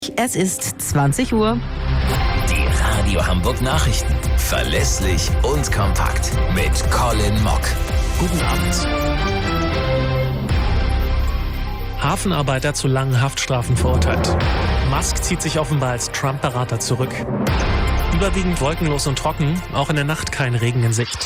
Es ist 20 Uhr. Die Radio Hamburg Nachrichten. Verlässlich und kompakt. Mit Colin Mock. Guten Abend. Hafenarbeiter zu langen Haftstrafen verurteilt. Musk zieht sich offenbar als Trump-Berater zurück. Überwiegend wolkenlos und trocken, auch in der Nacht kein Regen in Sicht.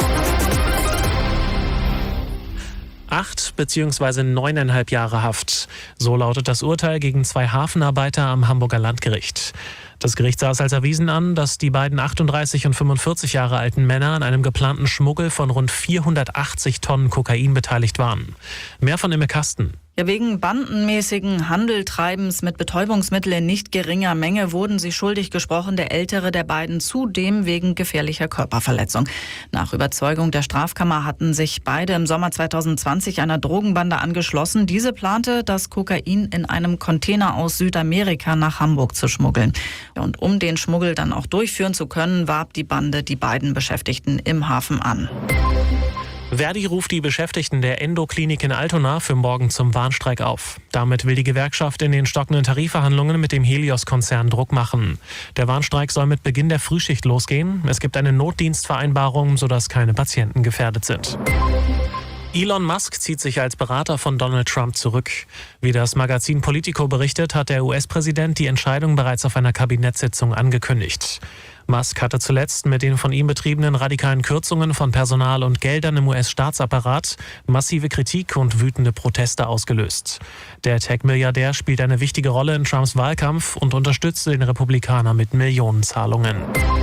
8 bzw. 9,5 Jahre Haft. So lautet das Urteil gegen 2 Hafenarbeiter am Hamburger Landgericht. Das Gericht sah es als erwiesen an, dass die beiden 38 und 45 Jahre alten Männer an einem geplanten Schmuggel von rund 480 Tonnen Kokain beteiligt waren. Mehr von Imme Kasten. Ja, wegen bandenmäßigen Handeltreibens mit Betäubungsmitteln in nicht geringer Menge wurden sie schuldig gesprochen, der ältere der beiden zudem wegen gefährlicher Körperverletzung. Nach Überzeugung der Strafkammer hatten sich beide im Sommer 2020 einer Drogenbande angeschlossen. Diese plante, das Kokain in einem Container aus Südamerika nach Hamburg zu schmuggeln. Und um den Schmuggel dann auch durchführen zu können, warb die Bande die beiden Beschäftigten im Hafen an. Verdi ruft die Beschäftigten der Endoklinik in Altona für morgen zum Warnstreik auf. Damit will die Gewerkschaft in den stockenden Tarifverhandlungen mit dem Helios-Konzern Druck machen. Der Warnstreik soll mit Beginn der Frühschicht losgehen. Es gibt eine Notdienstvereinbarung, sodass keine Patienten gefährdet sind. Elon Musk zieht sich als Berater von Donald Trump zurück. Wie das Magazin Politico berichtet, hat der US-Präsident die Entscheidung bereits auf einer Kabinettssitzung angekündigt. Musk hatte zuletzt mit den von ihm betriebenen radikalen Kürzungen von Personal und Geldern im US-Staatsapparat massive Kritik und wütende Proteste ausgelöst. Der Tech-Milliardär spielt eine wichtige Rolle in Trumps Wahlkampf und unterstützte den Republikaner mit Millionenzahlungen.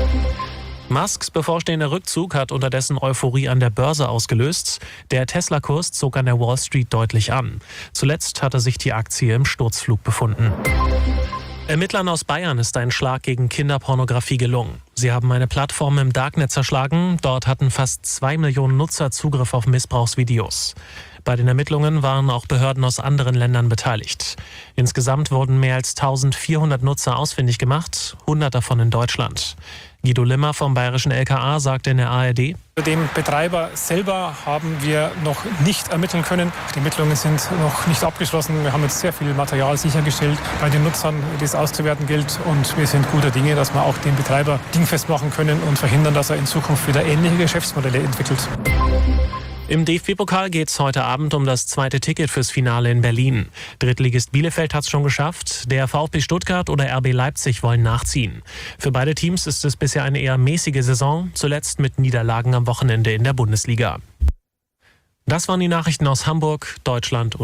Musks bevorstehender Rückzug hat unterdessen Euphorie an der Börse ausgelöst. Der Tesla-Kurs zog an der Wall Street deutlich an. Zuletzt hatte sich die Aktie im Sturzflug befunden. Ermittlern aus Bayern ist ein Schlag gegen Kinderpornografie gelungen. Sie haben eine Plattform im Darknet zerschlagen. Dort hatten fast 2 Millionen Nutzer Zugriff auf Missbrauchsvideos. Bei den Ermittlungen waren auch Behörden aus anderen Ländern beteiligt. Insgesamt wurden mehr als 1400 Nutzer ausfindig gemacht, 100 davon in Deutschland. Guido Limmer vom bayerischen LKA sagte in der ARD: Den Betreiber selber haben wir noch nicht ermitteln können. Die Ermittlungen sind noch nicht abgeschlossen. Wir haben jetzt sehr viel Material sichergestellt bei den Nutzern, das auszuwerten gilt. Und wir sind guter Dinge, dass wir auch den Betreiber dingfest machen können und verhindern, dass er in Zukunft wieder ähnliche Geschäftsmodelle entwickelt. Im DFB-Pokal geht es heute Abend um das zweite Ticket fürs Finale in Berlin. Drittligist Bielefeld hat es schon geschafft. Der VfB Stuttgart oder RB Leipzig wollen nachziehen. Für beide Teams ist es bisher eine eher mäßige Saison, zuletzt mit Niederlagen am Wochenende in der Bundesliga. Das waren die Nachrichten aus Hamburg, Deutschland und